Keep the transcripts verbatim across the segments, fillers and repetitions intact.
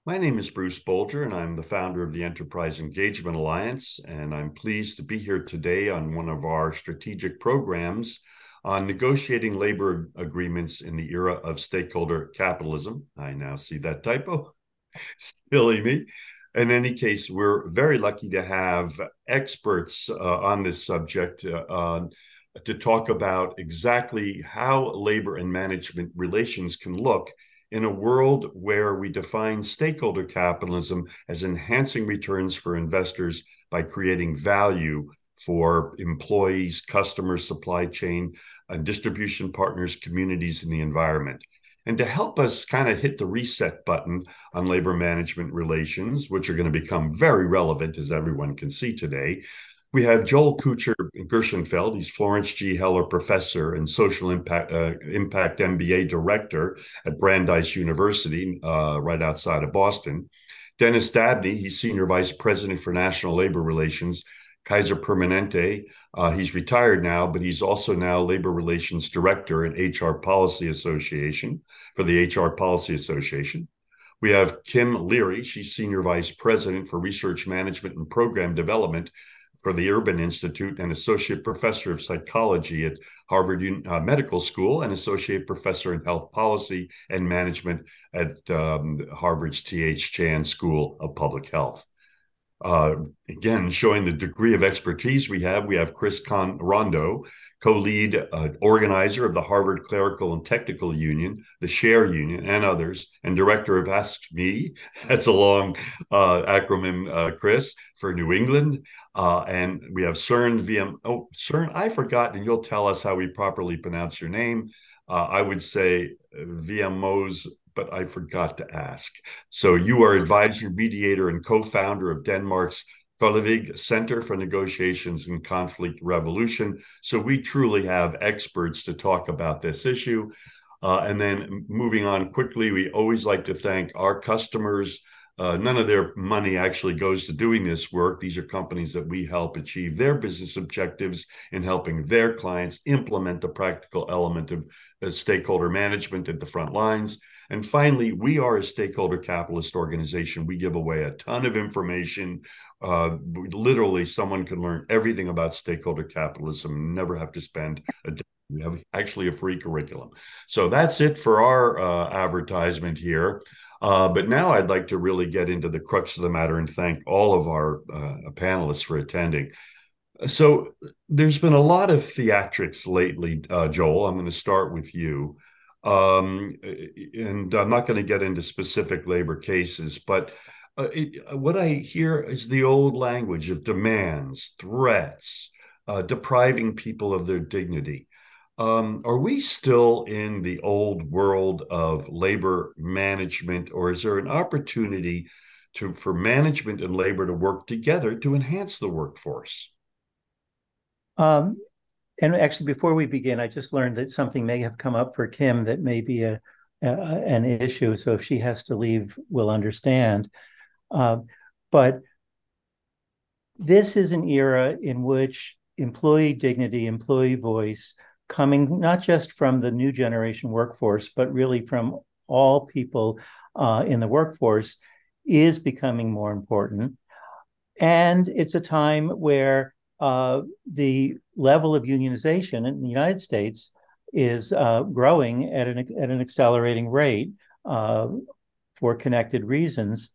My name is Bruce Bolger, and I'm the founder of the Enterprise Engagement Alliance, and I'm pleased to be here today on one of our strategic programs on negotiating labor agreements in the era of stakeholder capitalism. I now see that typo. Silly me. In any case, we're very lucky to have experts uh, on this subject uh, uh, to talk about exactly how labor and management relations can look in a world where we define stakeholder capitalism as enhancing returns for investors by creating value for employees, customers, supply chain, and distribution partners, communities, and the environment. And to help us kind of hit the reset button on labor management relations, which are going to become very relevant, as everyone can see today, we have Joel Kucher Gershenfeld. He's Florence G. Heller Professor and Social Impact, uh, Impact M B A Director at Brandeis University, uh, right outside of Boston. Dennis Dabney, he's Senior Vice President for National Labor Relations, Kaiser Permanente. Uh, he's retired now, but he's also now Labor Relations Director at H R Policy Association for the H R Policy Association. We have Kim Leary. She's Senior Vice President for Research Management and Program Development for the Urban Institute and Associate Professor of Psychology at Harvard uh, Medical School and Associate Professor in Health Policy and Management at um, Harvard's T H Chan School of Public Health. Uh, again, showing the degree of expertise we have, we have Chris Con Rondo, co-lead uh, organizer of the Harvard Clerical and Technical Union, the SHARE Union, and others, and director of Ask Me. That's a long uh, acronym, uh, Chris, for New England. Uh, and we have Cern V M. Oh, Cern, I forgot, and you'll tell us how we properly pronounce your name. Uh, I would say V M Os, but I forgot to ask. So you are advisor, mediator, and co-founder of Denmark's Kollevig Center for Negotiations and Conflict Resolution. So we truly have experts to talk about this issue. Uh, and then moving on quickly, we always like to thank our customers. Uh, none of their money actually goes to doing this work. These are companies that we help achieve their business objectives in helping their clients implement the practical element of uh, stakeholder management at the front lines. And finally, we are a stakeholder capitalist organization. We give away a ton of information. Uh, literally, someone can learn everything about stakeholder capitalism and never have to spend a day. We have actually a free curriculum. So that's it for our uh, advertisement here. Uh, but now I'd like to really get into the crux of the matter and thank all of our uh, panelists for attending. So there's been a lot of theatrics lately, uh, Joel. I'm going to start with you. Um, and I'm not going to get into specific labor cases, but uh, it, what I hear is the old language of demands, threats, uh, depriving people of their dignity. Um, are we still in the old world of labor management, or is there an opportunity to for management and labor to work together to enhance the workforce? Um, and actually, before we begin, I just learned that something may have come up for Kim that may be a, a an issue. So if she has to leave, we'll understand. Uh, but this is an era in which employee dignity, employee voice, coming not just from the new generation workforce, but really from all people uh, in the workforce, is becoming more important. And it's a time where uh, the level of unionization in the United States is uh, growing at an, at an accelerating rate uh, for connected reasons.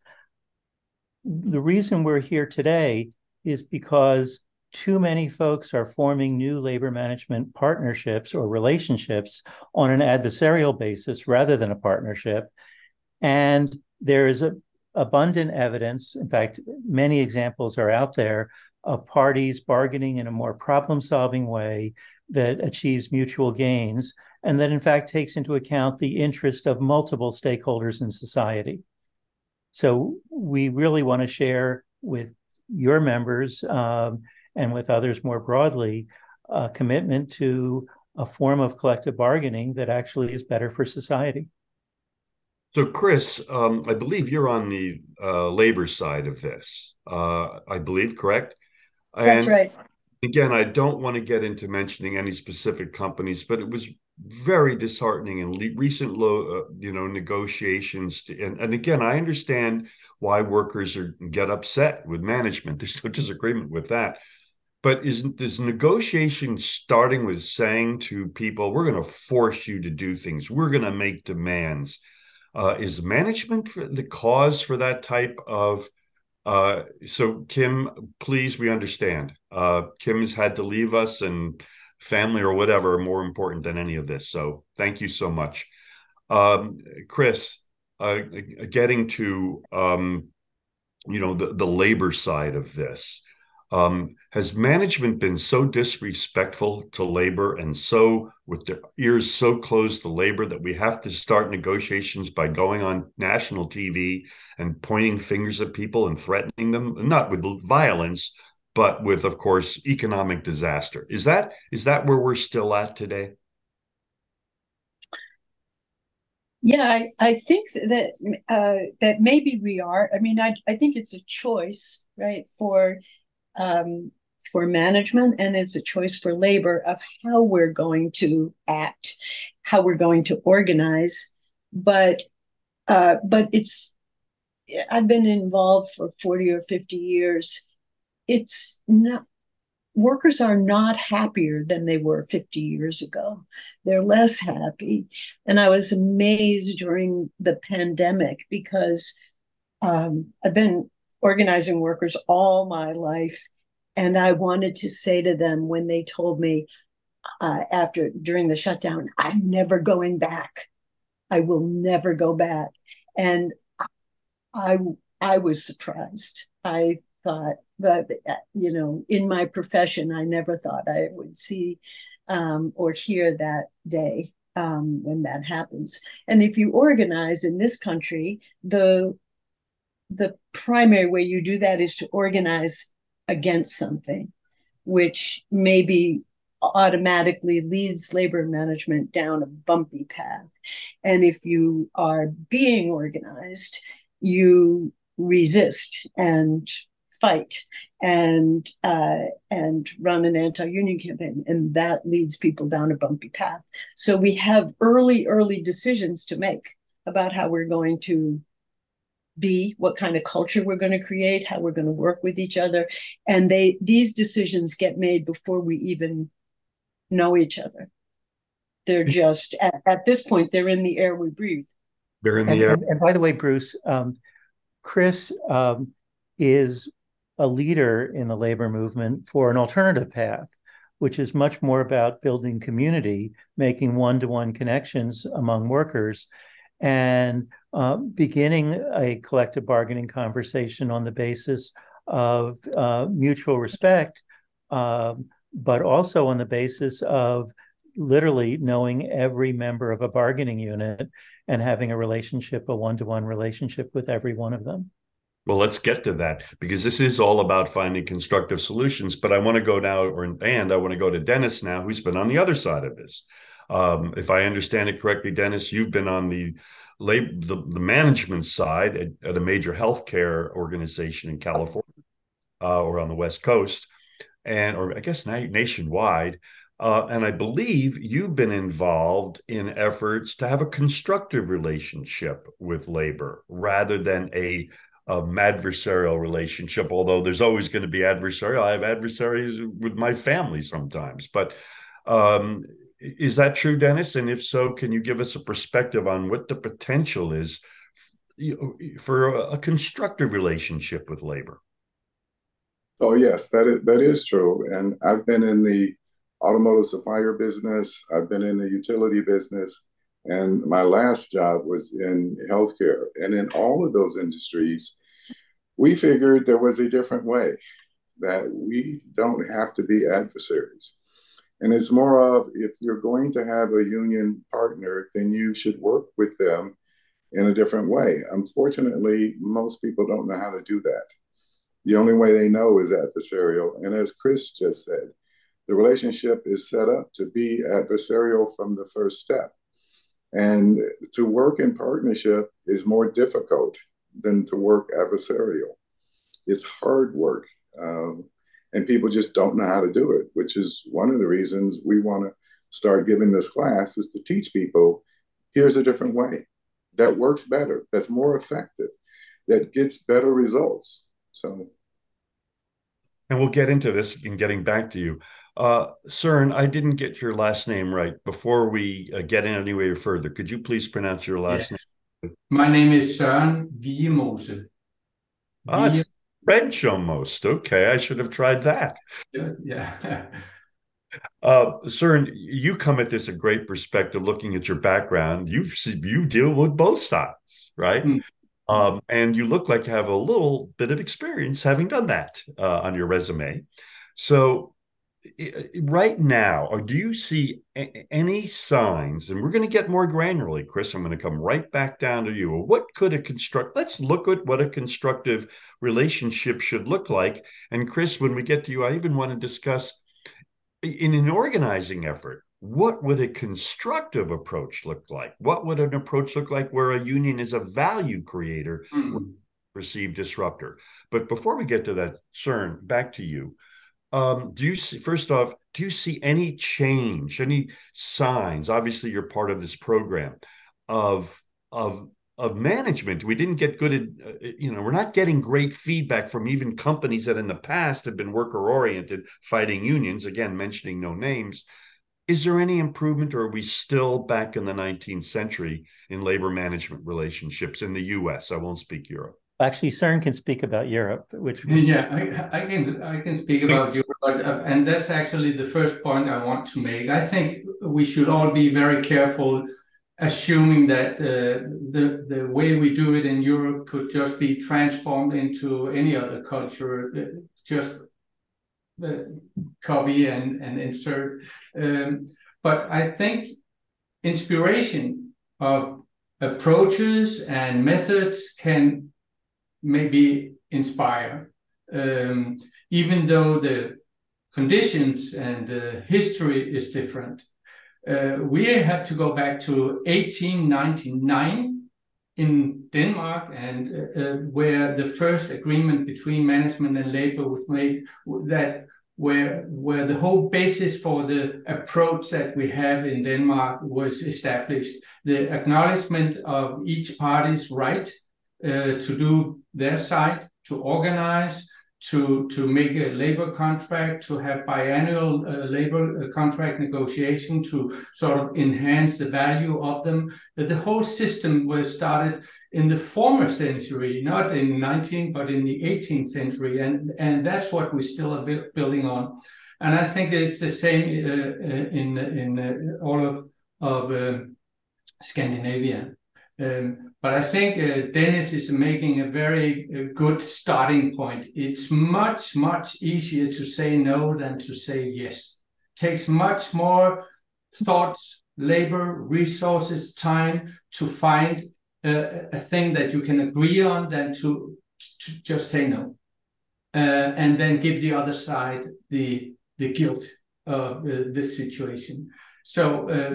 The reason we're here today is because too many folks are forming new labor management partnerships or relationships on an adversarial basis rather than a partnership. And there is a, abundant evidence, in fact, many examples are out there of parties bargaining in a more problem-solving way that achieves mutual gains and that in fact takes into account the interest of multiple stakeholders in society. So we really want to share with your members um, and with others more broadly a commitment to a form of collective bargaining that actually is better for society. So, Chris, um, I believe you're on the uh, labor side of this. Uh, I believe, correct? That's And right. again, I don't want to get into mentioning any specific companies, but it was very disheartening and le- recent low, uh, you know, negotiations. To, and, and again, I understand why workers are get upset with management. There's no disagreement with that. But isn't this negotiation starting with saying to people, we're going to force you to do things, we're going to make demands? Uh, is management for the cause for that type of uh, so Kim, please, we understand. Uh, Kim has had to leave us, and family or whatever are more important than any of this. So thank you so much. Um, Chris, uh, getting to um, you know the, the labor side of this, um, has management been so disrespectful to labor and so with their ears so closed to labor that we have to start negotiations by going on national T V and pointing fingers at people and threatening them, not with violence, but with, of course, economic disaster? Is that is that where we're still at today? Yeah, I, I think that uh, that maybe we are. I mean, I I think it's a choice, right, for um, for management, and it's a choice for labor of how we're going to act, how we're going to organize. But uh, but it's I've been involved for forty or fifty years. It's not Workers are not happier than they were fifty years ago. They're less happy. And I was amazed during the pandemic because um, I've been organizing workers all my life. And I wanted to say to them when they told me uh, after during the shutdown, I'm never going back. I will never go back. And I I was surprised. I thought that, you know, in my profession, I never thought I would see um, or hear that day um, when that happens. And if you organize in this country, the the primary way you do that is to organize against something, which maybe automatically leads labor management down a bumpy path. And if you are being organized, you resist and fight and uh, and run an anti-union campaign, and that leads people down a bumpy path. So we have early, early decisions to make about how we're going to be, what kind of culture we're going to create, how we're going to work with each other, and they these decisions get made before we even know each other. They're just at, at this point they're in the air we breathe. They're in the And air. and, and by the way, Bruce, um, Chris um, is a leader in the labor movement for an alternative path, which is much more about building community, making one-to-one connections among workers, and uh, beginning a collective bargaining conversation on the basis of uh, mutual respect, um, but also on the basis of literally knowing every member of a bargaining unit and having a relationship, a one-to-one relationship with every one of them. Well, let's get to that because this is all about finding constructive solutions. But I want to go now, or and I want to go to Dennis now, who's been on the other side of this. Um, if I understand it correctly, Dennis, you've been on the labor, the, the management side at, at a major healthcare organization in California uh, or on the West Coast, and or I guess na- nationwide. Uh, and I believe you've been involved in efforts to have a constructive relationship with labor rather than a um, adversarial relationship, although there's always going to be adversarial. I have adversaries with my family sometimes. But um, is that true, Dennis? And if so, can you give us a perspective on what the potential is, you know, for a, a constructive relationship with labor? Oh yes, that is that is true. And I've been in the automotive supplier business. I've been in the utility business, and my last job was in healthcare. And in all of those industries, we figured there was a different way, that we don't have to be adversaries. And it's more of, if you're going to have a union partner, then you should work with them in a different way. Unfortunately, most people don't know how to do that. The only way they know is adversarial. And as Chris just said, the relationship is set up to be adversarial from the first step. And to work in partnership is more difficult than to work adversarial. It's hard work. Um, and people just don't know how to do it, which is one of the reasons we want to start giving this class is to teach people here's a different way that works better, that's more effective, that gets better results. So, and we'll get into this in getting back to you. Uh, Søren, I didn't get your last name right. Before we uh, get in any way further, could you please pronounce your last yes. name? My name is Søren Wiegemose. Ah, it's French almost. Okay, I should have tried that. Yeah. Uh, Søren, you come at this a great perspective, looking at your background. You've you deal with both sides, right? Mm. Um, and you look like you have a little bit of experience having done that uh, on your resume. So right now, or do you see any signs, and we're going to get more granularly, Chris, I'm going to come right back down to you. What could a construct, let's look at what a constructive relationship should look like. And Chris, when we get to you, I even want to discuss in an organizing effort, what would a constructive approach look like? What would an approach look like where a union is a value creator, mm. perceived disruptor? But before we get to that, Søren, back to you. Um, do you see, first off, do you see any change, any signs? Obviously, you're part of this program of, of, of management. We didn't get good at, uh, you know, we're not getting great feedback from even companies that in the past have been worker-oriented, fighting unions, again, mentioning no names. Is there any improvement, or are we still back in the nineteenth century in labor management relationships in the U S? I won't speak Europe. Actually, Søren can speak about Europe, which was... yeah, I, I can I can speak about Europe, but, uh, and that's actually the first point I want to make. I think we should all be very careful assuming that uh, the the way we do it in Europe could just be transformed into any other culture, just uh, copy and and insert. Um, but I think inspiration of approaches and methods can maybe inspire, um, even though the conditions and the history is different. Uh, we have to go back to eighteen ninety-nine in Denmark, and uh, uh, where the first agreement between management and labor was made, that where where the whole basis for the approach that we have in Denmark was established. The acknowledgement of each party's right Uh, to do their side, to organize, to to make a labor contract, to have biannual uh, labor uh, contract negotiation, to sort of enhance the value of them. That the whole system was started in the former century, not in the nineteenth, but in the eighteenth century, and and that's what we still are building on. And I think it's the same uh, in in uh, all of of uh, Scandinavia. Um, but I think uh, Dennis is making a very uh, good starting point. It's much, much easier to say no than to say yes. It takes much more thoughts, labor, resources, time to find uh, a thing that you can agree on than to, to just say no. Uh, and then give the other side the, the guilt of uh, this situation. So, uh,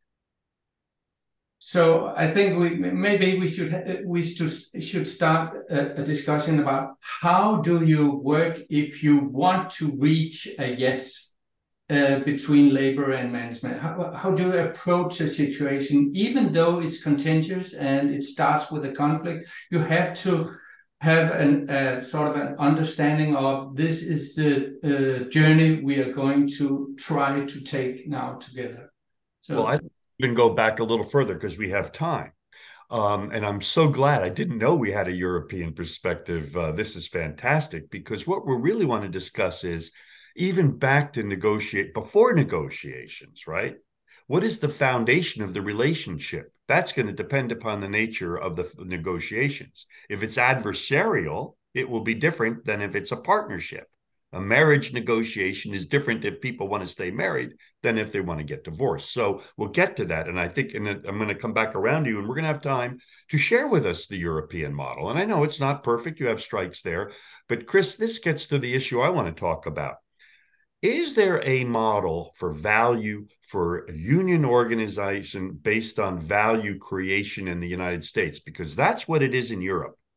So I think we maybe we should we should start a, a discussion about how do you work if you want to reach a yes uh, between labor and management. How, how do you approach a situation, even though it's contentious and it starts with a conflict? You have to have an uh, sort of an understanding of this is the uh, journey we are going to try to take now together. So. Well, I even go back a little further because we have time. Um, and I'm so glad. I didn't know we had a European perspective. Uh, this is fantastic, because what we really want to discuss is even back to negotiate, before negotiations, right? What is the foundation of the relationship? That's going to depend upon the nature of the negotiations. If it's adversarial, it will be different than if it's a partnership. A marriage negotiation is different if people want to stay married than if they want to get divorced. So we'll get to that. And I think, and I'm going to come back around to you, and we're going to have time to share with us the European model. And I know it's not perfect. You have strikes there. But Chris, this gets to the issue I want to talk about. Is there a model for value, for union organization based on value creation in the United States? Because that's what it is in Europe.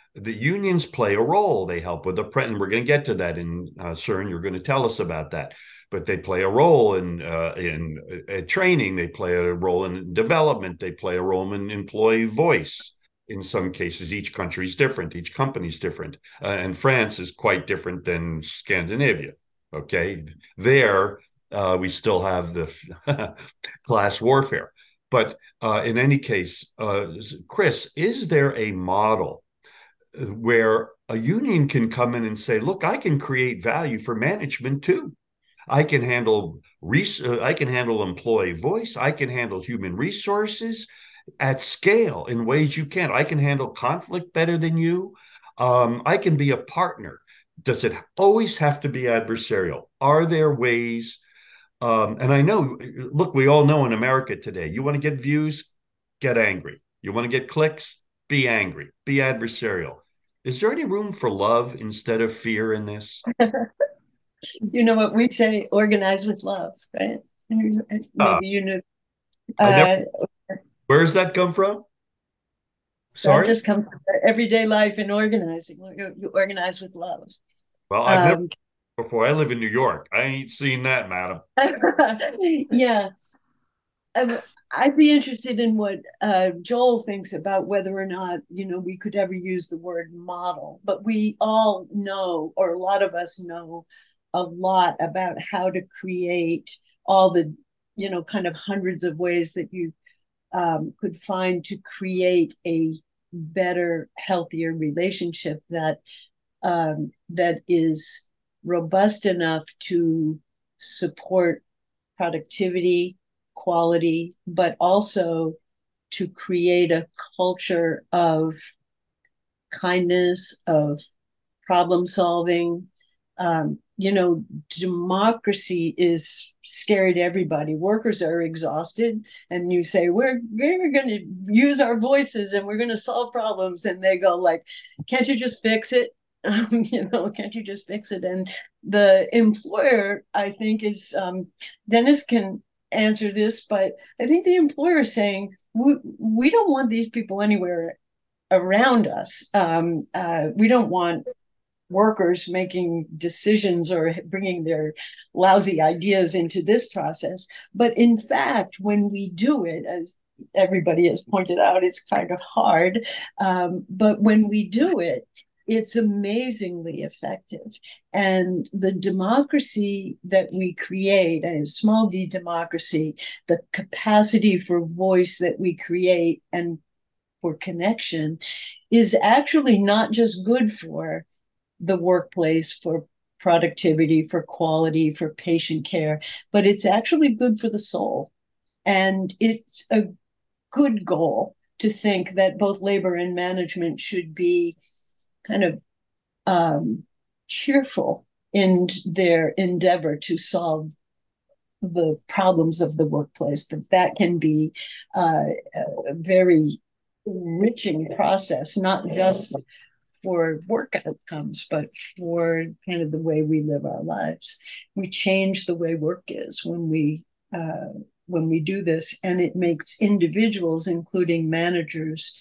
The unions play a role. They help with the print, and we're going to get to that in uh, CERN. You're going to tell us about that. But they play a role in uh, in uh, training. They play a role in development. They play a role in employee voice. In some cases, each country is different. Each company is different. Uh, and France is quite different than Scandinavia. Okay. There, uh, we still have the class warfare. But uh, in any case, uh, Chris, is there a model where a union can come in and say, look, I can create value for management too. I can handle res- uh, I can handle employee voice. I can handle human resources at scale in ways you can't. I can handle conflict better than you. Um, I can be a partner. Does it always have to be adversarial? Are there ways? Um, and I know, look, we all know in America today, you want to get views, get angry. You want to get clicks, be angry, be adversarial. Is there any room for love instead of fear in this? You know what we say, organize with love, right? Maybe uh, you know. Uh, never, where does that come from? Sorry? That just comes from everyday life and organizing. You, you organize with love. Well, I've um, never before. I live in New York. I ain't seen that, madam. Yeah. Um, I'd be interested in what uh, Joel thinks about whether or not, you know, we could ever use the word model. But we all know, or a lot of us know, a lot about how to create all the, you know, kind of hundreds of ways that you um, could find to create a better, healthier relationship that um, that is robust enough to support productivity, quality, but also to create a culture of kindness, of problem solving. Um, you know, democracy is scary to everybody. Workers are exhausted, and you say, we're, we're going to use our voices and we're going to solve problems. And they go like, can't you just fix it? Um, you know, can't you just fix it? And the employer, I think, is, um, Dennis can answer this, but I think the employer is saying, we, we don't want these people anywhere around us. Um, uh, we don't want workers making decisions or bringing their lousy ideas into this process. But in fact, when we do it, as everybody has pointed out, it's kind of hard. Um, but when we do it, it's amazingly effective. And the democracy that we create, a small d democracy, the capacity for voice that we create and for connection is actually not just good for the workplace, for productivity, for quality, for patient care, but it's actually good for the soul. And it's a good goal to think that both labor and management should be kind of um, cheerful in their endeavor to solve the problems of the workplace, that that can be uh, a very enriching process, not just for work outcomes, but for kind of the way we live our lives. We change the way work is when we uh, when we do this, and it makes individuals, including managers,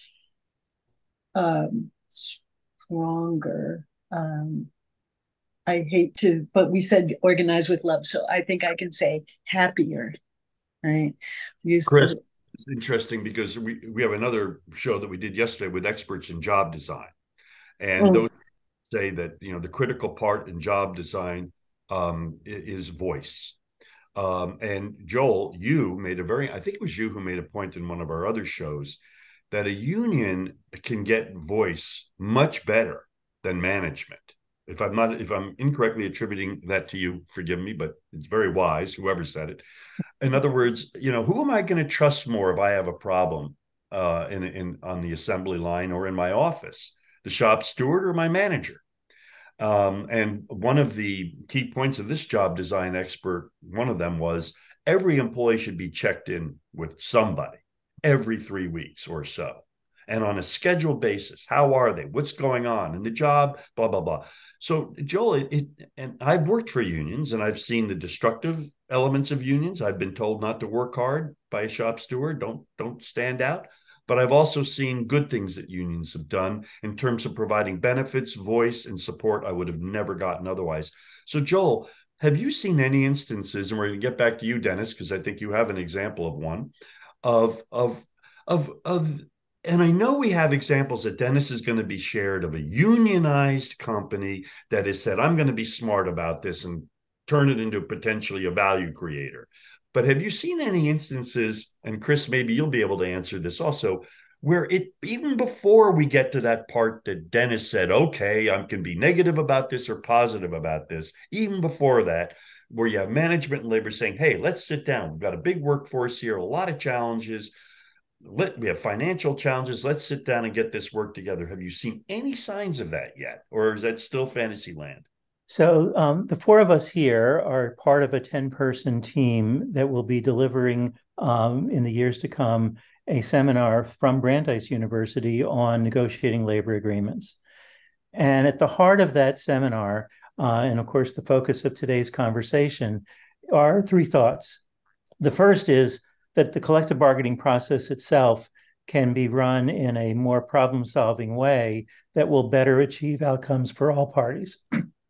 um, stronger. Um, I hate to, but we said organize with love, so I think I can say happier, right? You Chris, said, it's interesting because we, we have another show that we did yesterday with experts in job design. And mm. those say that, you know, the critical part in job design um, is voice. Um, and Joel, you made a very, I think it was you who made a point in one of our other shows that a union can get voice much better than management. If I'm not, if I'm incorrectly attributing that to you, forgive me, but it's very wise, whoever said it. In other words, you know, who am I going to trust more if I have a problem uh, in, in on the assembly line or in my office? The shop steward or my manager? Um, and one of the key points of this job design expert, one of them was every employee should be checked in with somebody every three weeks or so. And on a scheduled basis, how are they? What's going on in the job? Blah, blah, blah. So, Joel, it, it, and I've worked for unions and I've seen the destructive elements of unions. I've been told not to work hard by a shop steward. Don't, don't stand out. but I've also seen good things that unions have done in terms of providing benefits, voice, and support I would have never gotten otherwise. So, Joel, have you seen any instances, and we're going to get back to you, Dennis, because I think you have an example of one, of, of, of, of, and I know we have examples that Dennis is going to be shared of a unionized company that has said, I'm going to be smart about this and turn it into potentially a value creator. But have you seen any instances, and Chris, maybe you'll be able to answer this also, where it, even before we get to that part that Dennis said, okay, I can be negative about this or positive about this, even before that, where you have management and labor saying, hey, let's sit down. We've got a big workforce here, a lot of challenges. Let, we have financial challenges. Let's sit down and get this work together. Have you seen any signs of that yet? Or is that still fantasy land? So um, the four of us here are part of a ten-person team that will be delivering um, in the years to come a seminar from Brandeis University on negotiating labor agreements. And at the heart of that seminar, uh, and of course the focus of today's conversation, are three thoughts. The first is that the collective bargaining process itself can be run in a more problem-solving way that will better achieve outcomes for all parties.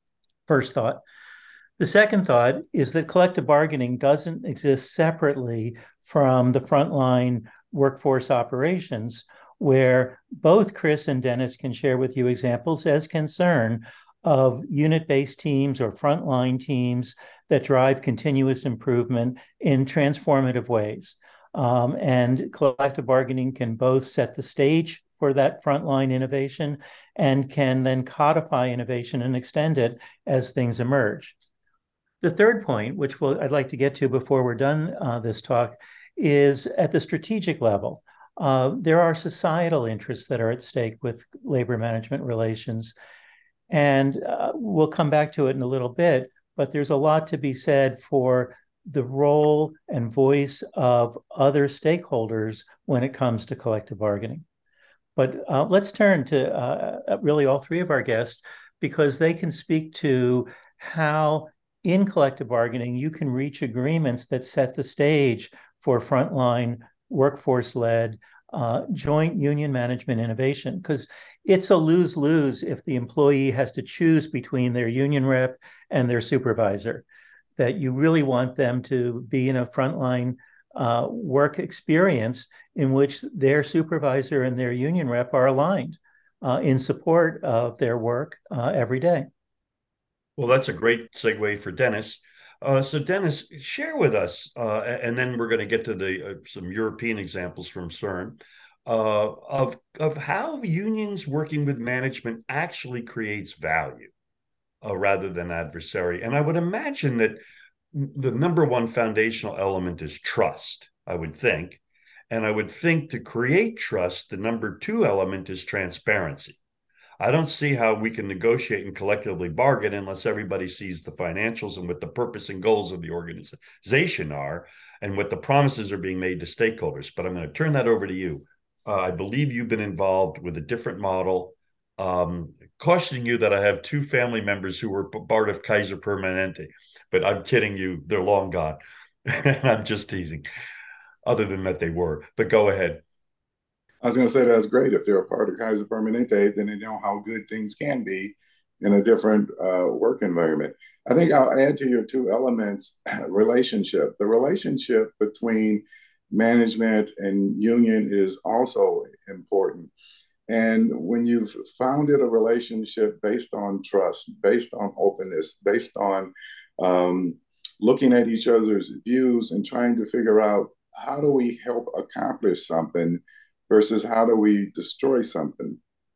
First thought. The second thought is that collective bargaining doesn't exist separately from the frontline workforce operations, where both Chris and Dennis can share with you examples as concern of unit-based teams or frontline teams that drive continuous improvement in transformative ways. Um, and collective bargaining can both set the stage for that frontline innovation and can then codify innovation and extend it as things emerge. The third point, which we'll, I'd like to get to before we're done uh, this talk, is at the strategic level. Uh, there are societal interests that are at stake with labor management relations. And uh, we'll come back to it in a little bit, but there's a lot to be said for the role and voice of other stakeholders when it comes to collective bargaining. But uh, let's turn to uh, really all three of our guests, because they can speak to how in collective bargaining you can reach agreements that set the stage for frontline workforce-led uh, joint union management innovation, because it's a lose-lose if the employee has to choose between their union rep and their supervisor, that you really want them to be in a frontline Uh, work experience in which their supervisor and their union rep are aligned uh, in support of their work uh, every day. Well, that's a great segue for Dennis. Uh, so, Dennis, share with us, uh, and then we're going to get to the uh, some European examples from CERN uh, of of how unions working with management actually creates value uh, rather than adversary. And I would imagine that the number one foundational element is trust, I would think. And I would think to create trust, the number two element is transparency. I don't see how we can negotiate and collectively bargain unless everybody sees the financials and what the purpose and goals of the organization are and what the promises are being made to stakeholders. But I'm going to turn that over to you. Uh, I believe you've been involved with a different model. Um, cautioning you that I have two family members who were part of Kaiser Permanente, but I'm kidding you, they're long gone. I'm just teasing, other than that they were, but go ahead. I was going to say that's great. If they're a part of Kaiser Permanente, then they know how good things can be in a different uh, work environment. I think I'll add to your two elements, relationship. The relationship between management and union is also important. And when you've founded a relationship based on trust, based on openness, based on um, looking at each other's views and trying to figure out how do we help accomplish something versus how do we destroy something.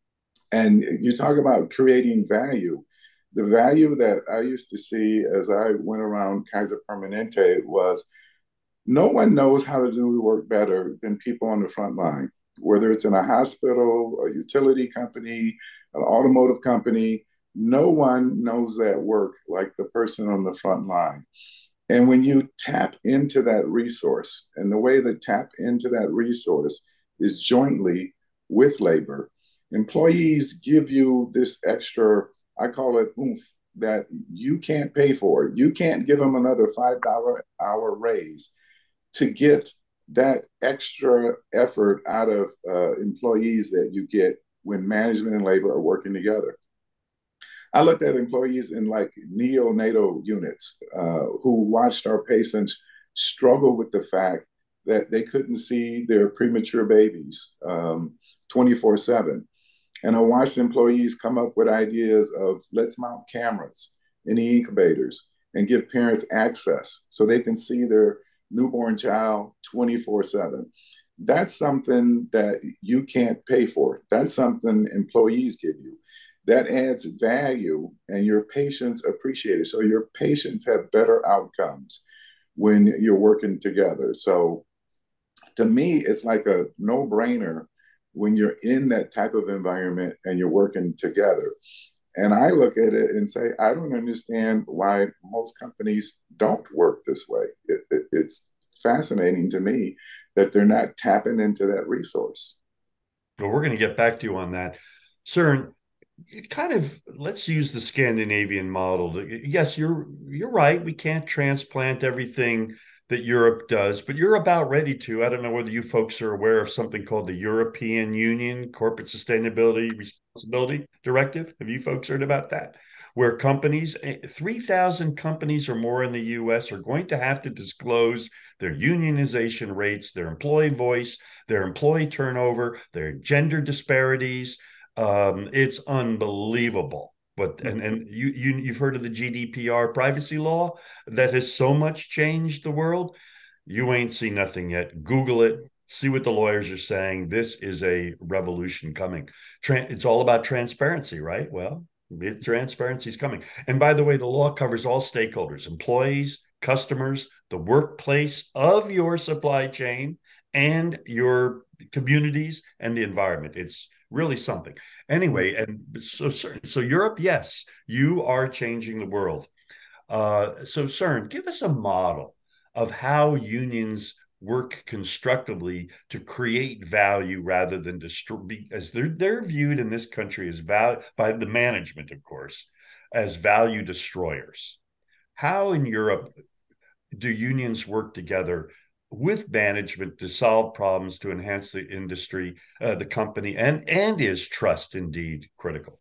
And you talk about creating value. The value that I used to see as I went around Kaiser Permanente was no one knows how to do the work better than people on the front line. Whether it's in a hospital, a utility company, an automotive company, no one knows that work like the person on the front line. And when you tap into that resource, and the way that tap into that resource is jointly with labor, employees give you this extra, I call it oomph, that you can't pay for. You can't give them another five dollars an hour raise to get that extra effort out of uh, employees that you get when management and labor are working together. I looked at employees in like neonatal units uh, who watched our patients struggle with the fact that they couldn't see their premature babies um, twenty-four seven. And I watched employees come up with ideas of let's mount cameras in the incubators and give parents access so they can see their newborn child twenty-four seven. That's something that you can't pay for. That's something employees give you. That adds value and your patients appreciate it. So your patients have better outcomes when you're working together. So to me, it's like a no-brainer when you're in that type of environment and you're working together. And I look at it and say, I don't understand why most companies don't work this way. It, it, it's fascinating to me that they're not tapping into that resource. Well, we're going to get back to you on that. Søren, kind of, let's use the Scandinavian model. Yes, you're you're right. We can't transplant everything that Europe does, but you're about ready to. I don't know whether you folks are aware of something called the European Union Corporate Sustainability Responsibility Directive. Have you folks heard about that? Where companies, three thousand companies or more in the U S are going to have to disclose their unionization rates, their employee voice, their employee turnover, their gender disparities. Um, it's unbelievable. But and and you, you you've heard of the G D P R privacy law that has so much changed the world. You ain't seen nothing yet. Google it. See what the lawyers are saying. This is a revolution coming. Tran- it's all about transparency, right? Well, transparency is coming. And by the way, the law covers all stakeholders: employees, customers, the workplace of your supply chain, and your communities and the environment. It's really something. Anyway, and so so Europe, yes, you are changing the world. Uh, so Søren, give us a model of how unions work constructively to create value rather than destroy, as they're they're viewed in this country as value by the management, of course, as value destroyers. How in Europe do unions work together with management to solve problems, to enhance the industry, uh, the company, and and is trust indeed critical?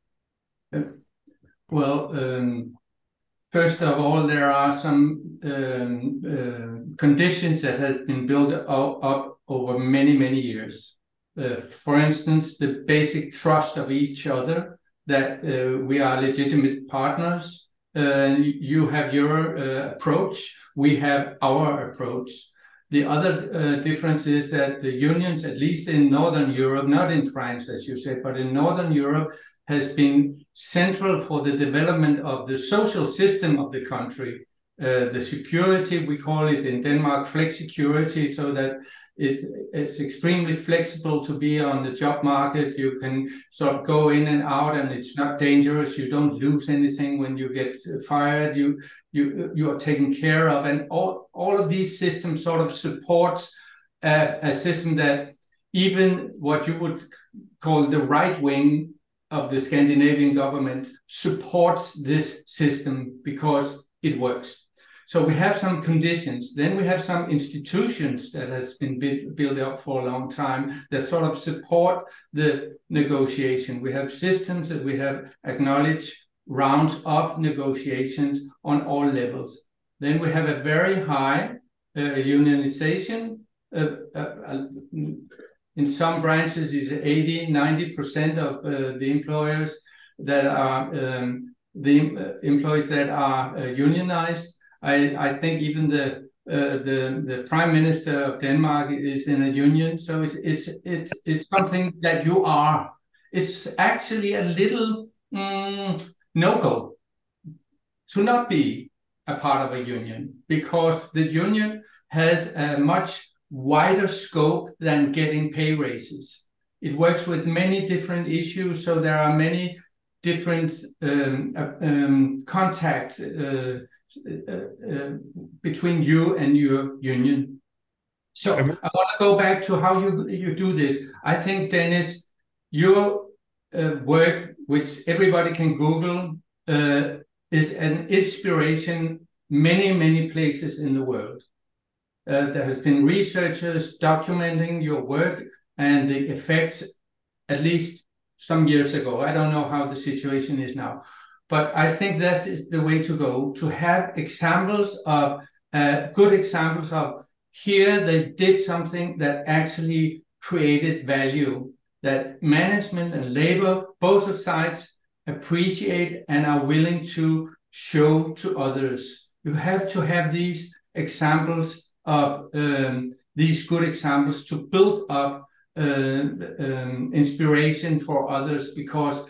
Well, um, first of all, there are some um, uh, conditions that have been built up, up over many, many years. Uh, for instance, the basic trust of each other, that uh, we are legitimate partners. Uh, you have your uh, approach, we have our approach. The other uh, difference is that the unions, at least in Northern Europe, not in France, as you said, but in Northern Europe, has been central for the development of the social system of the country. Uh, the security, we call it in Denmark, flex security, so that it, it's extremely flexible to be on the job market. You can sort of go in and out and it's not dangerous. You don't lose anything when you get fired. You, you, you are taken care of. And all, all of these systems sort of supports a, a system that even what you would call the right wing of the Scandinavian government supports this system because it works. So we have some conditions. Then we have some institutions that has been built up for a long time that sort of support the negotiation. We have systems that we have acknowledged rounds of negotiations on all levels. Then we have a very high uh, unionization. Uh, uh, in some branches, it's eighty, ninety percent of uh, the employers that are um, the uh, employees that are uh, unionized. I, I think even the, uh, the the Prime Minister of Denmark is in a union, so it's it's it's it's something that you are. It's actually a little um, no-go to not be a part of a union, because the union has a much wider scope than getting pay raises. It works with many different issues, so there are many different um, uh, um, contacts uh, uh, uh, between you and your union. So I want to go back to how you you do this. I think, Dennis, your uh, work, which everybody can Google, uh, is an inspiration many, many places in the world. Uh, there has been researchers documenting your work and the effects, at least some years ago. I don't know how the situation is now, but I think that is the way to go, to have examples of, uh, good examples of, here they did something that actually created value, that management and labor, both sides, appreciate and are willing to show to others. You have to have these examples of um, these good examples to build up uh, um, inspiration for others, because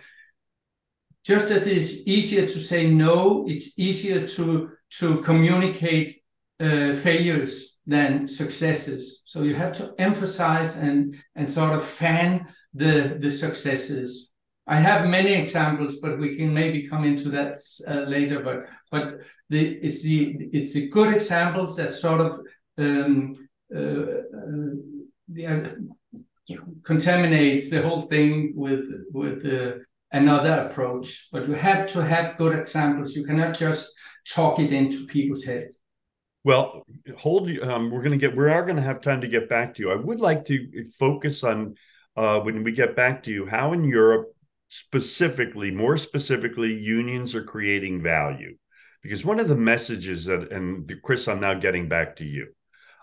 just as it's easier to say no, it's easier to, to communicate uh, failures than successes. So you have to emphasize and, and sort of fan the, the successes. I have many examples, but we can maybe come into that uh, later. But but the it's the it's the good examples that sort of um, uh, uh, yeah, contaminates the whole thing with with uh, another approach. But you have to have good examples. You cannot just talk it into people's heads. Well, hold. Um, we're going to get. We are going to have time to get back to you. I would like to focus on uh, when we get back to you, how in Europe, specifically, more specifically, unions are creating value. Because one of the messages that, and Chris, I'm now getting back to you.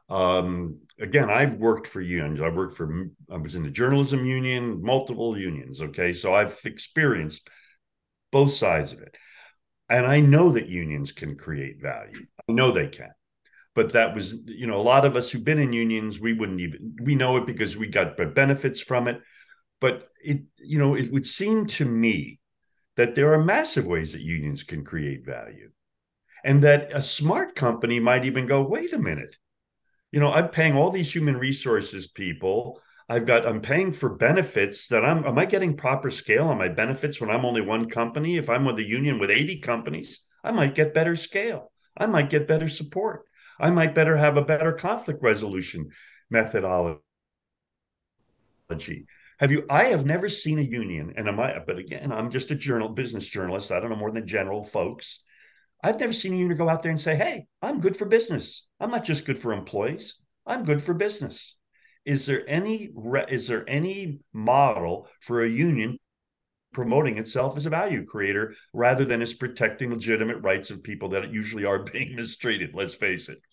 Um, again, I've worked for unions. I worked for, I was in the journalism union, multiple unions. Okay. So I've experienced both sides of it. And I know that unions can create value. I know they can. But that was, you know, a lot of us who've been in unions, we wouldn't even, we know it because we got benefits from it. But it, you know, it would seem to me that there are massive ways that unions can create value, and that a smart company might even go, wait a minute, you know, I'm paying all these human resources people. I've got, I'm paying for benefits that I'm, am I getting proper scale on my benefits when I'm only one company? If I'm with a union with eighty companies, I might get better scale. I might get better support. I might better have a better conflict resolution methodology. Have you? I have never seen a union, and am I? But again, I'm just a journal business journalist. I don't know more than general folks. I've never seen a union go out there and say, "Hey, I'm good for business. I'm not just good for employees. I'm good for business." Is there any? Is there any model for a union promoting itself as a value creator rather than as protecting legitimate rights of people that usually are being mistreated? Let's face it.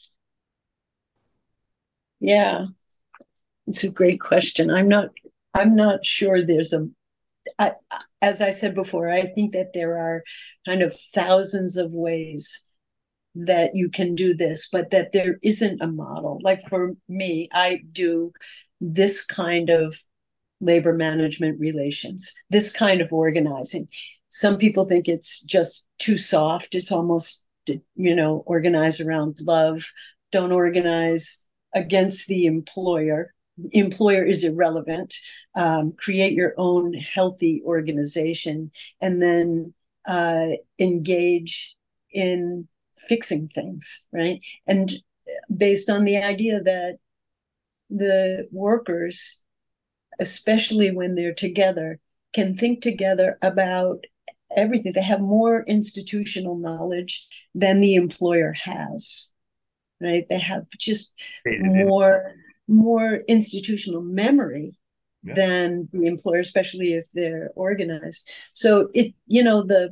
Yeah, it's a great question. I'm not. I'm not sure there's a. I, as I said before, I think that there are kind of thousands of ways that you can do this, but that there isn't a model. Like for me, I do this kind of labor management relations, this kind of organizing. Some people think it's just too soft. It's almost, you know, organize around love. Don't organize against the employer. Employer is irrelevant. Um, create your own healthy organization, and then uh, engage in fixing things, right? And based on the idea that the workers, especially when they're together, can think together about everything. They have more institutional knowledge than the employer has, right? They have just more, more institutional memory yeah. than the employer, especially if they're organized. So it, you know, the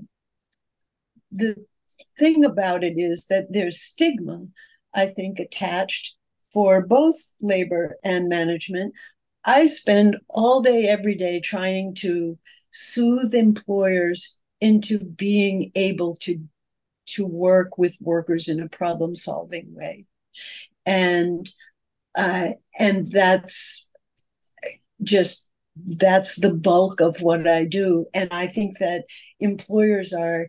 the thing about it is that there's stigma, I think, attached for both labor and management. I spend all day, every day trying to soothe employers into being able to, to work with workers in a problem-solving way. And, uh, and that's just, that's the bulk of what I do. And I think that employers are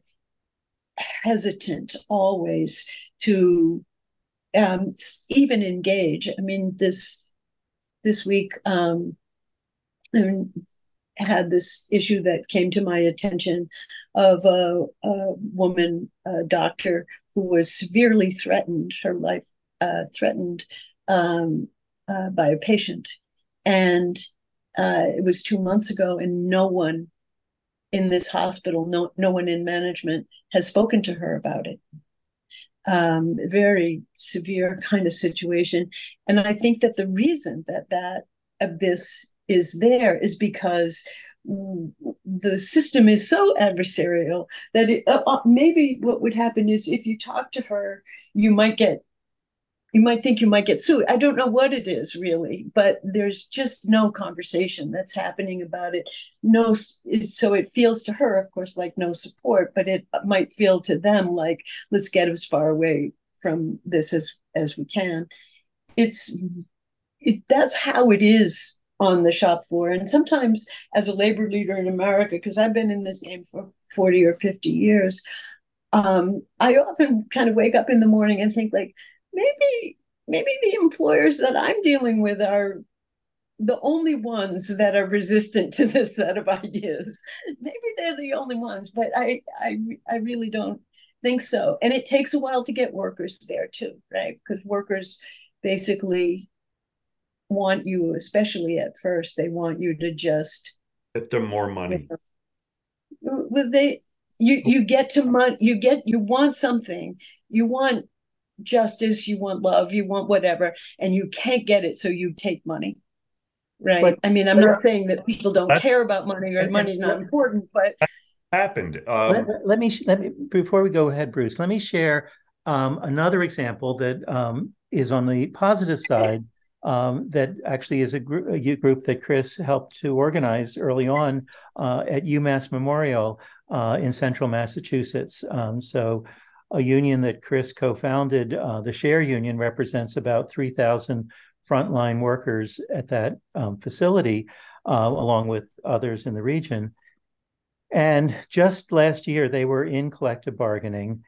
hesitant always to um, even engage. I mean, this this week um, I had this issue that came to my attention of a, a woman, a doctor, who was severely threatened, her life uh, threatened um, uh, by a patient. And uh, it was two months ago, and no one in this hospital, no, no one in management has spoken to her about it. um, very severe kind of situation. And I think that the reason that that abyss is there is because the system is so adversarial that it, uh, maybe what would happen is if you talk to her, you might get you might think you might get sued. I don't know what it is really, but there's just no conversation that's happening about it. No, so it feels to her, of course, like no support, but it might feel to them like, let's get as far away from this as, as we can. It's, it, that's how it is on the shop floor. And sometimes as a labor leader in America, because I've been in this game for forty or fifty years, um, I often kind of wake up in the morning and think like, maybe maybe the employers that I'm dealing with are the only ones that are resistant to this set of ideas. Maybe they're the only ones, but I I I really don't think so. And it takes a while to get workers there too, right? Because workers basically want you, especially at first, they want you to just get them more money. Well, they you you get to money, you get you want something, you want justice, you want love, you want whatever, and you can't get it, so you take money, right? But, I mean, I'm not saying that people don't care about money or money's not important, but happened. Um, let, let me let me before we go ahead, Bruce. Let me share um, another example that um, is on the positive side. Um, that actually is a, gr- a group that Chris helped to organize early on uh, at UMass Memorial uh, in central Massachusetts. Um, so a union that Chris co-founded, uh, the Share Union, represents about three thousand frontline workers at that um, facility, uh, along with others in the region. And just last year, they were in collective bargaining.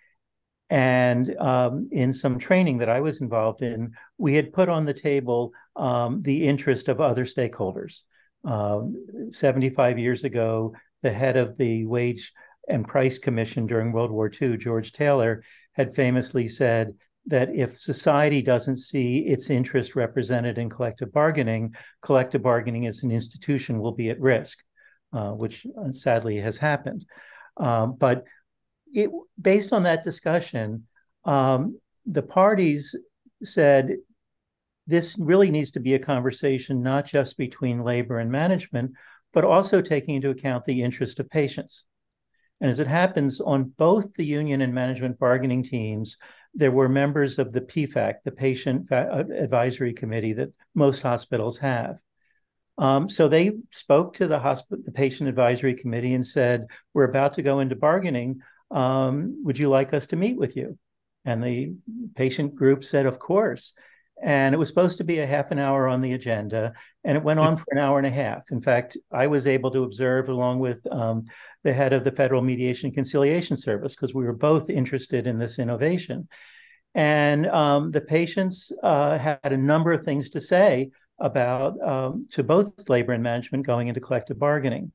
And um, in some training that I was involved in, we had put on the table um, the interest of other stakeholders. Um, seventy-five years ago, the head of the Wage and Price Commission during World War Two, George Taylor, had famously said that if society doesn't see its interest represented in collective bargaining, collective bargaining as an institution will be at risk, uh, which sadly has happened. Um, but It, based on that discussion, um, the parties said this really needs to be a conversation not just between labor and management, but also taking into account the interest of patients. And as it happens, on both the union and management bargaining teams, there were members of the P FAC, the Patient Advisory Committee that most hospitals have. Um, so they spoke to the hospital, the Patient Advisory Committee, and said, "We're about to go into bargaining. Um, would you like us to meet with you?" And the patient group said, "Of course." And it was supposed to be a half an hour on the agenda, and it went on for an hour and a half. In fact, I was able to observe along with um, the head of the Federal Mediation and Conciliation Service, because we were both interested in this innovation. And um, the patients uh, had a number of things to say about um, to both labor and management going into collective bargaining.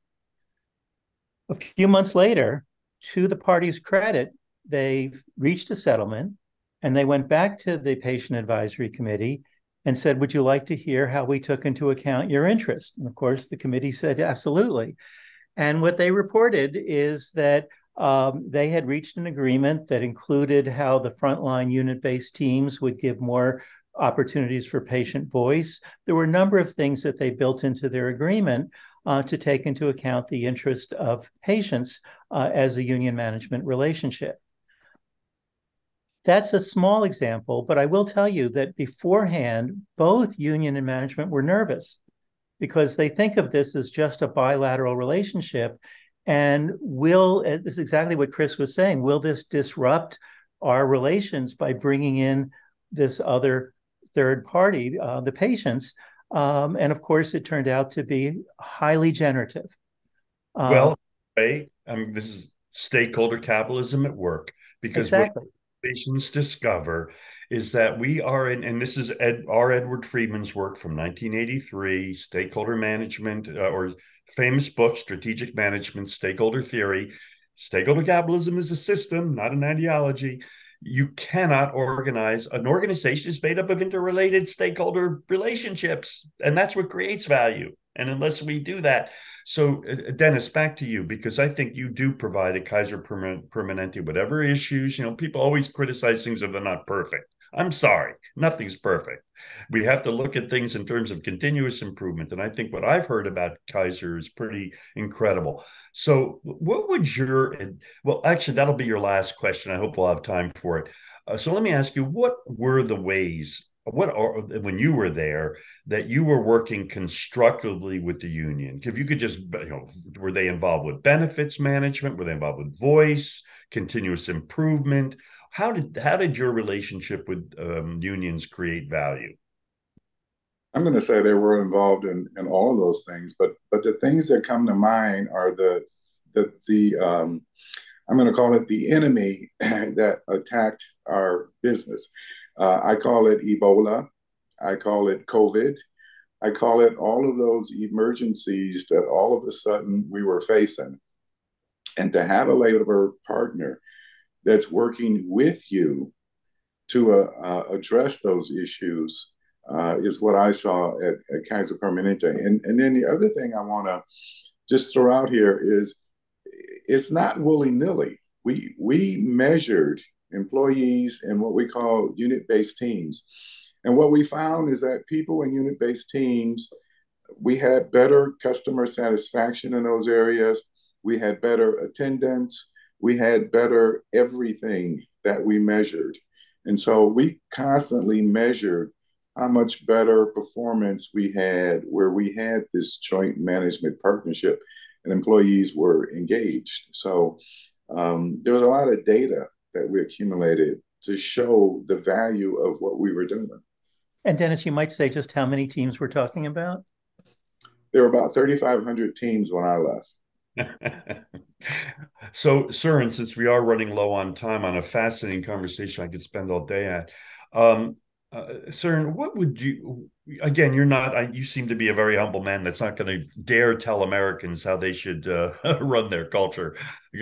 A few months later, to the parties' credit, they reached a settlement, and they went back to the Patient Advisory Committee and said, "Would you like to hear how we took into account your interest?" And of course, the committee said, "Absolutely." And what they reported is that um, they had reached an agreement that included how the frontline unit-based teams would give more opportunities for patient voice. There were a number of things that they built into their agreement Uh, to take into account the interest of patients uh, as a union management relationship. That's a small example, but I will tell you that beforehand, both union and management were nervous because they think of this as just a bilateral relationship. And will, this is exactly what Chris was saying, will this disrupt our relations by bringing in this other third party, uh, the patients? Um, and of course, it turned out to be highly generative. Um, well, right? I mean, this is stakeholder capitalism at work, because exactly. what patients discover is that we are in, and this is Ed, R. Edward Friedman's work from nineteen eighty-three, Stakeholder Management, uh, or famous book, Strategic Management, Stakeholder Theory. Stakeholder capitalism is a system, not an ideology. You cannot organize. An organization is made up of interrelated stakeholder relationships, and that's what creates value. And unless we do that, so uh, Dennis, back to you, because I think you do provide a Kaiser Permanente, whatever issues, you know, people always criticize things if they're not perfect. I'm sorry, nothing's perfect. We have to look at things in terms of continuous improvement. And I think what I've heard about Kaiser is pretty incredible. So what would your, well, actually, that'll be your last question. I hope we'll have time for it. Uh, so let me ask you, what were the ways, what are, when you were there, that you were working constructively with the union? If you could just, you know, were they involved with benefits management? Were they involved with voice, continuous improvement? How did how did your relationship with um, unions create value? I'm going to say they were involved in, in all of those things, but but the things that come to mind are the the the um, I'm going to call it the enemy that attacked our business. Uh, I call it Ebola. I call it COVID. I call it all of those emergencies that all of a sudden we were facing. And to have a labor partner that's working with you to uh, uh, address those issues uh, is what I saw at, at Kaiser Permanente. And, and then the other thing I want to just throw out here is it's not willy-nilly. We, we measured employees in what we call unit-based teams. And what we found is that people in unit-based teams, we had better customer satisfaction in those areas. We had better attendance. We had better everything that we measured. And so we constantly measured how much better performance we had where we had this joint management partnership and employees were engaged. So um, there was a lot of data that we accumulated to show the value of what we were doing. And Dennis, you might say just how many teams we're talking about? There were about thirty-five hundred teams when I left. So, Søren, since we are running low on time, on a fascinating conversation I could spend all day at, um, uh, Søren, what would you, again, you're not, I, you seem to be a very humble man that's not going to dare tell Americans how they should uh, run their culture.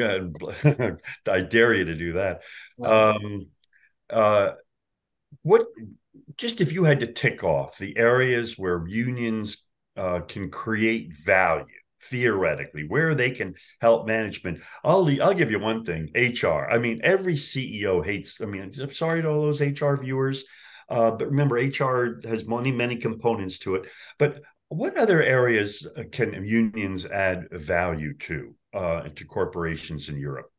I dare you to do that. Wow. Um, uh, what, just if you had to tick off the areas where unions uh, can create value, theoretically, where they can help management. I'll I'll give you one thing: H R. I mean, every C E O hates. I mean, I'm sorry to all those H R viewers, uh, but remember, H R has many many components to it. But what other areas can unions add value to uh, to corporations in Europe?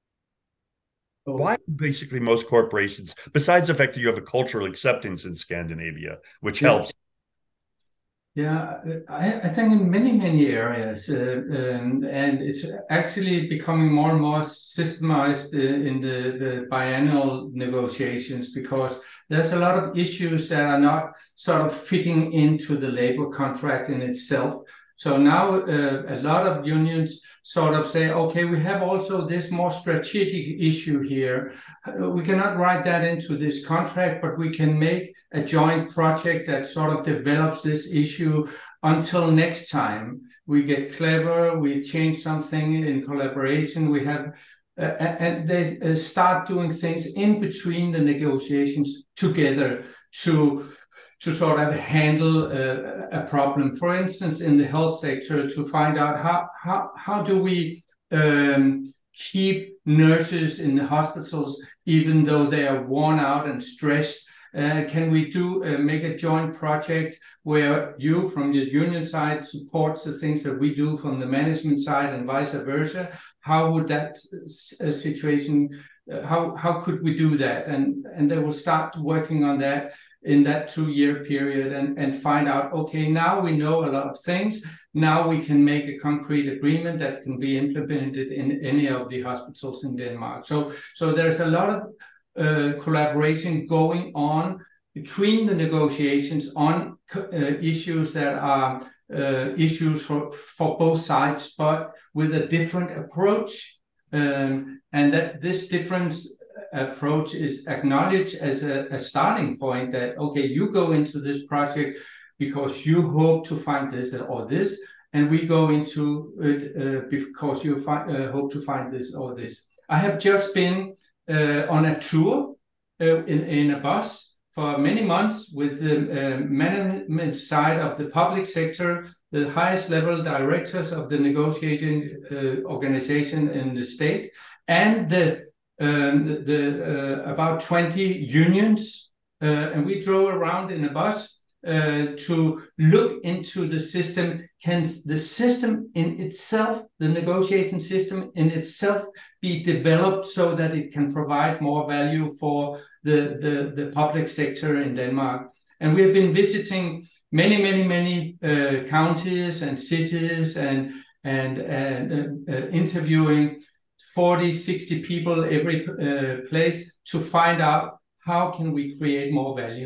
Oh. Why basically most corporations, besides the fact that you have a cultural acceptance in Scandinavia, which yeah. helps. Yeah, I, I think in many, many areas, uh, um, and it's actually becoming more and more systemized uh, in the, the biannual negotiations, because there's a lot of issues that are not sort of fitting into the labor contract in itself. So now uh, a lot of unions sort of say, okay, we have also this more strategic issue here. We cannot write that into this contract, but we can make a joint project that sort of develops this issue until next time. We get clever, we change something in collaboration, we have, uh, and they uh, start doing things in between the negotiations together to to sort of handle a, a problem. For instance, in the health sector, to find out how how how do we um, keep nurses in the hospitals even though they are worn out and stressed. Uh, can we do uh, make a joint project where you from the union side supports the things that we do from the management side and vice versa? How would that uh, situation, uh, how how could we do that? And and they will start working on that in that two-year period and, and find out, okay, now we know a lot of things. Now we can make a concrete agreement that can be implemented in any of the hospitals in Denmark. So, so there's a lot of uh, collaboration going on between the negotiations on uh, issues that are uh, issues for, for both sides, but with a different approach. Um, and that this difference approach is acknowledged as a, a starting point that, okay, you go into this project because you hope to find this or this, and we go into it uh, because you fi- uh, hope to find this or this. I have just been uh, on a tour uh, in, in a bus for many months with the uh, management side of the public sector, the highest level directors of the negotiating uh, organization in the state, and the, um, the, the uh, about twenty unions. Uh, and we drove around in a bus uh, to look into the system. Can the system in itself, the negotiation system in itself, be developed so that it can provide more value for the, the, the public sector in Denmark? And we have been visiting many, many, many uh, counties and cities and, and, and uh, uh, interviewing forty, sixty people every uh, place to find out how can we create more value.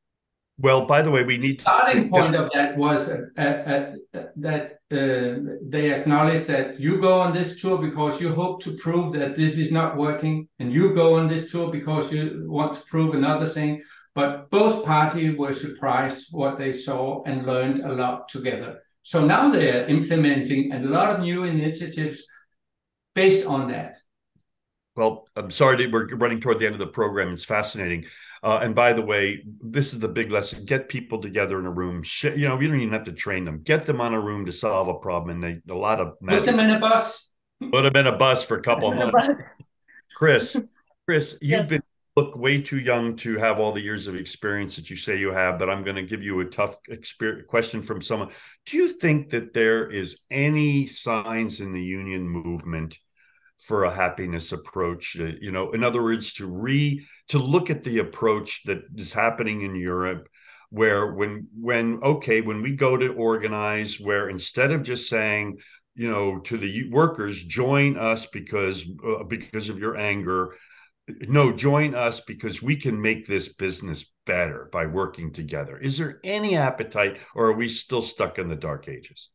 Well, by the way, we need the starting to... point of that was uh, uh, uh, that uh, they acknowledge that you go on this tour because you hope to prove that this is not working, and you go on this tour because you want to prove another thing. But both parties were surprised what they saw and learned a lot together. So now they are implementing a lot of new initiatives based on that. Well, I'm sorry that we're running toward the end of the program. It's fascinating. Uh, and by the way, this is the big lesson. Get people together in a room. Sh- you know, you don't even have to train them. Get them on a room to solve a problem. And they, a lot of magic. Put them in a bus. Put them in a bus for a couple of months. Chris, Chris, you've yes. been look way too young to have all the years of experience that you say you have, but I'm going to give you a tough experience, question from someone. Do you think that there is any signs in the union movement for a happiness approach? Uh, you know, in other words, to re to look at the approach that is happening in Europe, where when when okay, when we go to organize, where instead of just saying, you know, to the workers, join us because uh, because of your anger, no, join us because we can make this business better by working together. Is there any appetite, or are we still stuck in the dark ages?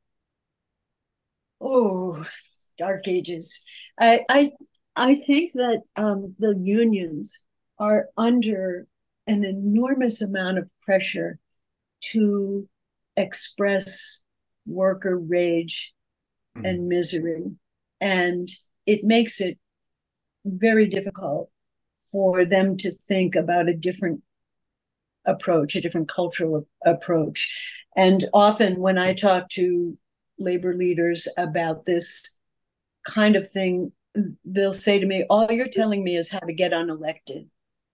Oh, dark ages. I I I think that um, the unions are under an enormous amount of pressure to express worker rage mm. and misery, and it makes it very difficult for them to think about a different approach, a different cultural approach. And often when I talk to labor leaders about this kind of thing, they'll say to me, all you're telling me is how to get unelected.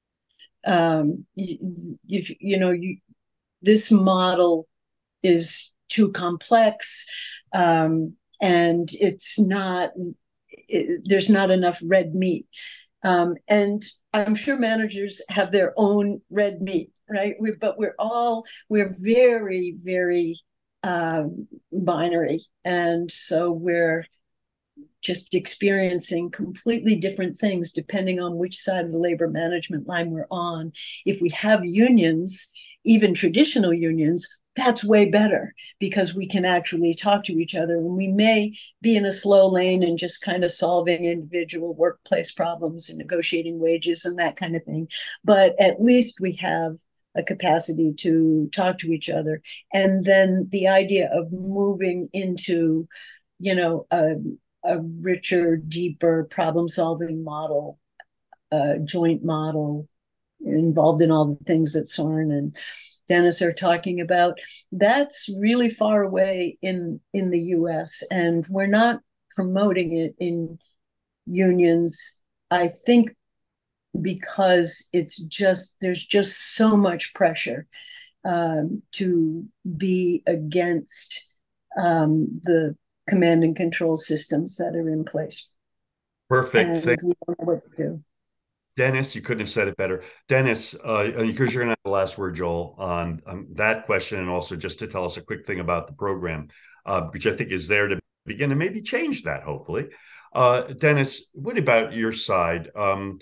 Um, you, you, you know, you, this model is too complex, um, and it's not, it, there's not enough red meat. Um, and I'm sure managers have their own red meat, right? We've, but we're all, we're very, very um, binary. And so we're just experiencing completely different things depending on which side of the labor management line we're on. If we have unions, even traditional unions, that's way better because we can actually talk to each other, and we may be in a slow lane and just kind of solving individual workplace problems and negotiating wages and that kind of thing. But at least we have a capacity to talk to each other. And then the idea of moving into, you know, a, a richer, deeper problem-solving model, a joint model involved in all the things that Soren and Dennis are talking about, that's really far away in, in the U S, and we're not promoting it in unions, I think, because it's just, there's just so much pressure um, to be against um, the command and control systems that are in place. Perfect. And we don't know what to do. Dennis, you couldn't have said it better. Dennis, uh, because you're going to have the last word, Joel, on, on that question, and also just to tell us a quick thing about the program, uh, which I think is there to begin and maybe change that, hopefully. Uh, Dennis, what about your side? Um,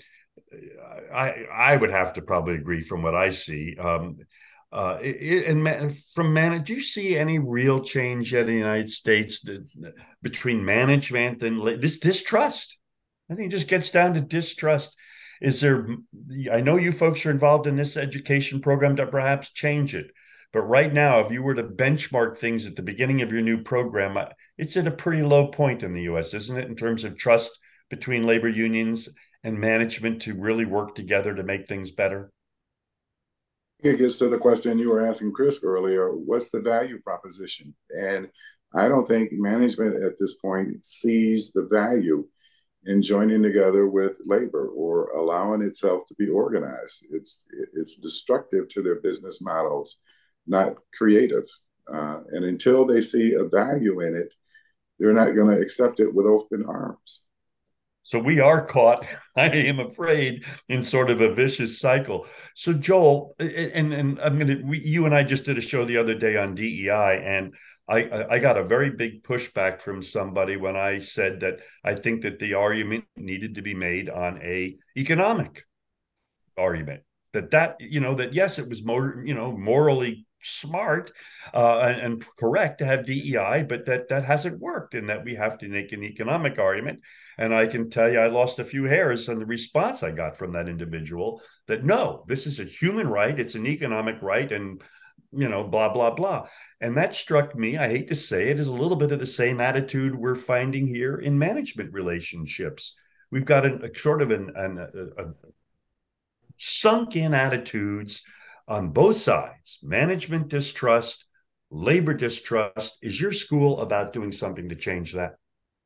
I I would have to probably agree from what I see. Um, uh, it, and man, from man, do you see any real change yet in the United States that, between management and this distrust? I think it just gets down to distrust. Is there, I know you folks are involved in this education program to perhaps change it, but right now, if you were to benchmark things at the beginning of your new program, it's at a pretty low point in the U S, isn't it, in terms of trust between labor unions and management to really work together to make things better? It gets to the question you were asking Chris earlier, what's the value proposition? And I don't think management at this point sees the value in joining together with labor or allowing itself to be organized. It's it's destructive to their business models, not creative. Uh, and until they see a value in it, they're not going to accept it with open arms. So we are caught, I am afraid, in sort of a vicious cycle. So Joel, and and I'm gonna, we, you and I just did a show the other day on D E I, and I I got a very big pushback from somebody when I said that I think that the argument needed to be made on a economic argument. That that you know that yes, it was more you know morally smart uh, and, and correct to have D E I, but that that hasn't worked, and that we have to make an economic argument. And I can tell you, I lost a few hairs on the response I got from that individual. That no, this is a human right, it's an economic right, and you know, blah blah blah. And that struck me. I hate to say it, is a little bit of the same attitude we're finding here in management relationships. We've got a, a sort of an, an a, a sunk in attitudes on both sides, management distrust, labor distrust. Is your school about doing something to change that?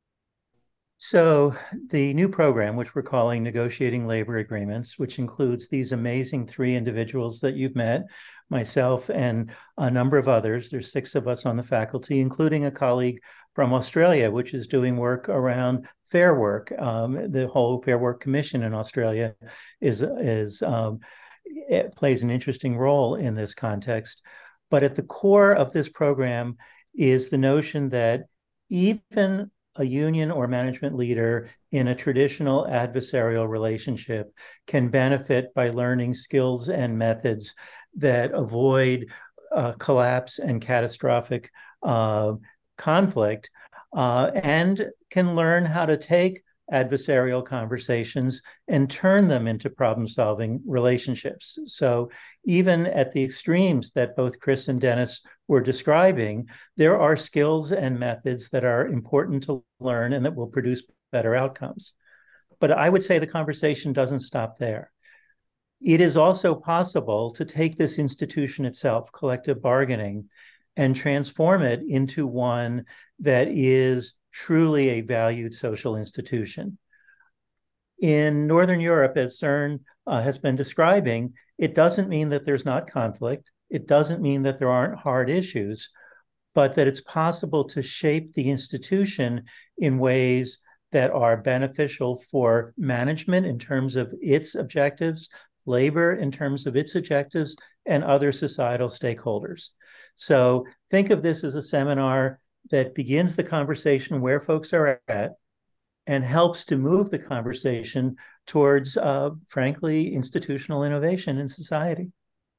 So the new program, which we're calling Negotiating Labor Agreements, which includes these amazing three individuals that you've met, myself and a number of others. There's six of us on the faculty, including a colleague from Australia, which is doing work around Fair Work. Um, the whole Fair Work Commission in Australia is, is um, it plays an interesting role in this context. But at the core of this program is the notion that even a union or management leader in a traditional adversarial relationship can benefit by learning skills and methods that avoid uh, collapse and catastrophic uh, conflict, uh, and can learn how to take adversarial conversations and turn them into problem-solving relationships. So even at the extremes that both Chris and Dennis were describing, there are skills and methods that are important to learn and that will produce better outcomes. But I would say the conversation doesn't stop there. It is also possible to take this institution itself, collective bargaining, and transform it into one that is truly a valued social institution. In Northern Europe, as CERN uh, has been describing, it doesn't mean that there's not conflict. It doesn't mean that there aren't hard issues, but that it's possible to shape the institution in ways that are beneficial for management in terms of its objectives, labor in terms of its objectives, and other societal stakeholders. So think of this as a seminar that begins the conversation where folks are at and helps to move the conversation towards, uh, frankly, institutional innovation in society.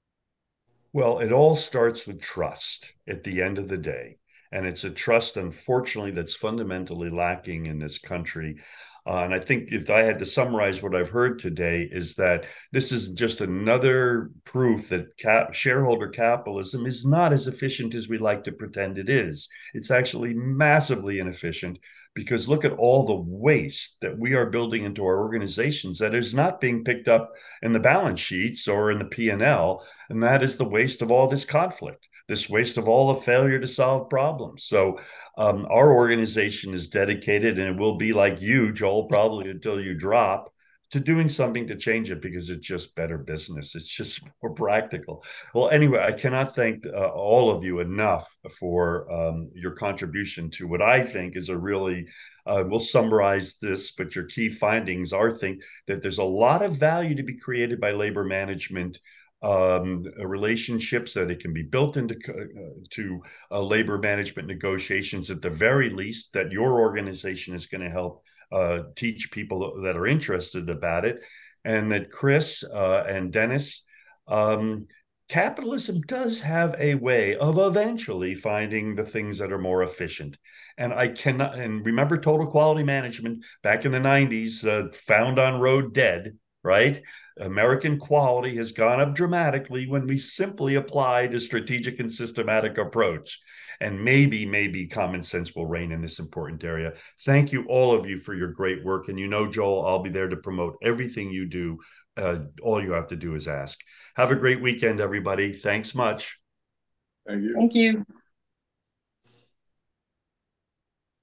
Well, it all starts with trust at the end of the day. And it's a trust, unfortunately, that's fundamentally lacking in this country. Uh, and I think if I had to summarize what I've heard today, is that this is just another proof that cap- shareholder capitalism is not as efficient as we like to pretend it is. It's actually massively inefficient, because look at all the waste that we are building into our organizations that is not being picked up in the balance sheets or in the P and L. And that is the waste of all this conflict, this waste of all the failure to solve problems. So um, our organization is dedicated, and it will be like you, Joel, probably until you drop, to doing something to change it, because it's just better business. It's just more practical. Well, anyway, I cannot thank uh, all of you enough for um, your contribution to what I think is a really, uh, we'll summarize this, but your key findings are think that there's a lot of value to be created by labor management um, relationships, that it can be built into uh, to uh, labor management negotiations at the very least, that your organization is going to help uh, teach people that are interested about it. And that Chris uh, and Dennis, um, capitalism does have a way of eventually finding the things that are more efficient. And I cannot, and remember total quality management back in the nineties, uh, found on road dead, right? American quality has gone up dramatically when we simply applied a strategic and systematic approach. And maybe, maybe common sense will reign in this important area. Thank you, all of you, for your great work. And you know, Joel, I'll be there to promote everything you do Uh, all you have to do is ask. Have a great weekend, everybody. Thanks much. Thank you. Thank you.